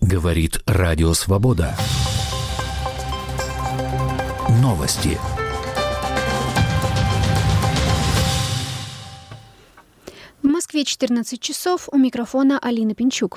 Говорит Радио Свобода. Новости. В Москве 14 часов. У микрофона Алина Пинчук.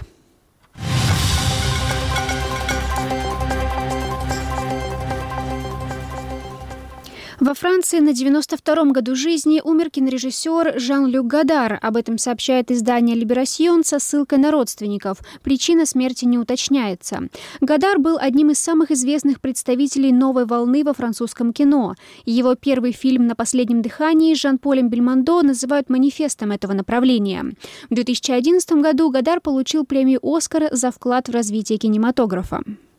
Во Франции на 92-м году жизни умер кинорежиссер Жан-Люк Годар. Об этом сообщает издание «Либерасьон» со ссылкой на родственников. Причина смерти не уточняется. Годар был одним из самых известных представителей новой волны во французском кино. Его первый фильм «На последнем дыхании» с Жан-Полем Бельмондо называют манифестом этого направления. В 2011 году Годар получил премию «Оскар» за вклад в развитие кинематографа.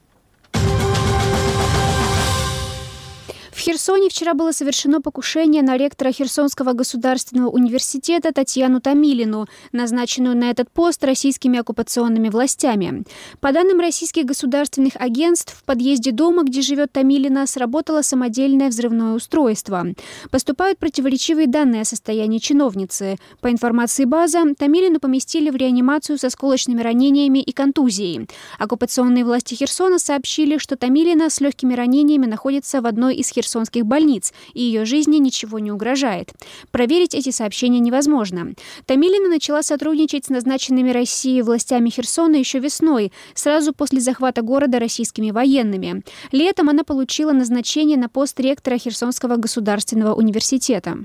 В Херсоне вчера было совершено покушение на ректора Херсонского государственного университета Татьяну Томилину, назначенную на этот пост российскими оккупационными властями. По данным российских государственных агентств, в подъезде дома, где живет Томилина, сработало самодельное взрывное устройство. Поступают противоречивые данные о состоянии чиновницы. По информации БАЗа, Томилину поместили в реанимацию с осколочными ранениями и контузией. Оккупационные власти Херсона сообщили, что Томилина с легкими ранениями находится в одной из херсонских больниц, и ее жизни ничего не угрожает. Проверить эти сообщения невозможно. Томилина начала сотрудничать с назначенными Россией властями Херсона еще весной, сразу после захвата города российскими военными. Летом она получила назначение на пост ректора Херсонского государственного университета.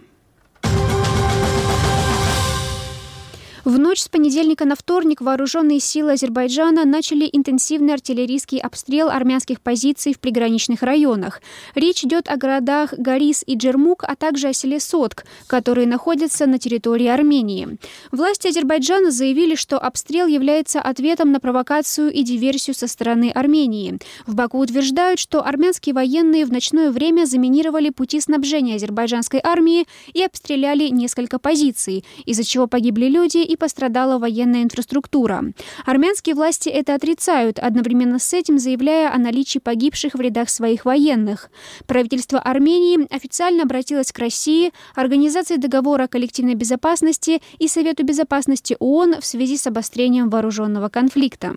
В ночь с понедельника на вторник вооруженные силы Азербайджана начали интенсивный артиллерийский обстрел армянских позиций в приграничных районах. Речь идет о городах Горис и Джермук, а также о селе Сотк, которые находятся на территории Армении. Власти Азербайджана заявили, что обстрел является ответом на провокацию и диверсию со стороны Армении. В Баку утверждают, что армянские военные в ночное время заминировали пути снабжения азербайджанской армии и обстреляли несколько позиций, из-за чего погибли люди и пострадала военная инфраструктура. Армянские власти это отрицают, одновременно с этим заявляя о наличии погибших в рядах своих военных. Правительство Армении официально обратилось к России, Организации договора о коллективной безопасности и Совету безопасности ООН в связи с обострением вооруженного конфликта.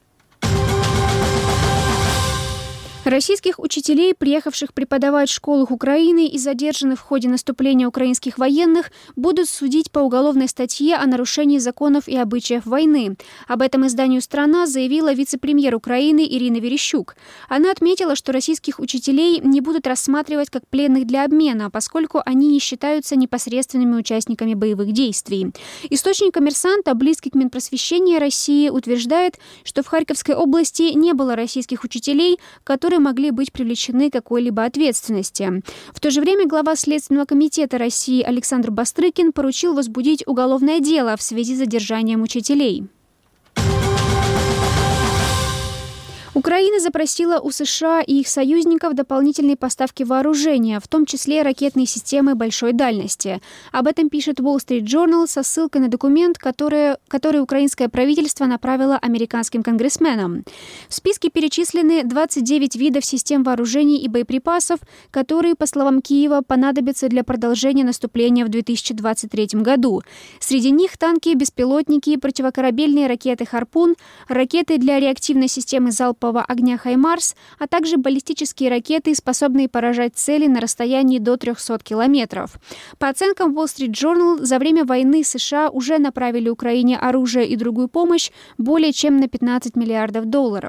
Российских учителей, приехавших преподавать в школах Украины и задержанных в ходе наступления украинских военных, будут судить по уголовной статье о нарушении законов и обычаев войны. Об этом изданию «Страна» заявила вице-премьер Украины Ирина Верещук. Она отметила, что российских учителей не будут рассматривать как пленных для обмена, поскольку они не считаются непосредственными участниками боевых действий. Источник «Коммерсанта», близкий к Минпросвещения России, утверждает, что в Харьковской области не было российских учителей, которые могли быть привлечены к какой-либо ответственности. В то же время глава Следственного комитета России Александр Бастрыкин поручил возбудить уголовное дело в связи с задержанием учителей. Украина запросила у США и их союзников дополнительные поставки вооружения, в том числе ракетные системы большой дальности. Об этом пишет Wall Street Journal со ссылкой на документ, который украинское правительство направило американским конгрессменам. В списке перечислены 29 видов систем вооружений и боеприпасов, которые, по словам Киева, понадобятся для продолжения наступления в 2023 году. Среди них танки, беспилотники, противокорабельные ракеты «Харпун», ракеты для реактивной системы залпового огня «Хаймарс», а также баллистические ракеты, способные поражать цели на расстоянии до 300 километров. По оценкам Wall Street Journal, за время войны США уже направили Украине оружие и другую помощь более чем на $15 миллиардов.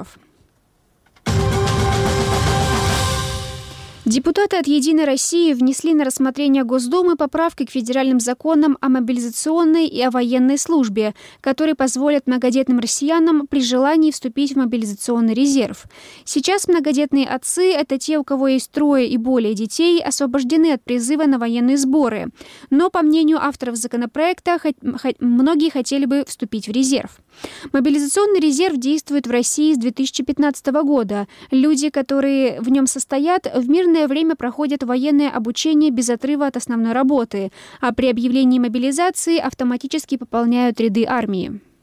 Депутаты от «Единой России» внесли на рассмотрение Госдумы поправки к федеральным законам о мобилизационной и о военной службе, которые позволят многодетным россиянам при желании вступить в мобилизационный резерв. Сейчас многодетные отцы – это те, у кого есть 3 и более детей, освобождены от призыва на военные сборы. Но, по мнению авторов законопроекта, многие хотели бы вступить в резерв. Мобилизационный резерв действует в России с 2015 года. Люди, которые в нем состоят, в мирное время проходят военное обучение без отрыва от основной работы, а при объявлении мобилизации автоматически пополняют ряды армии.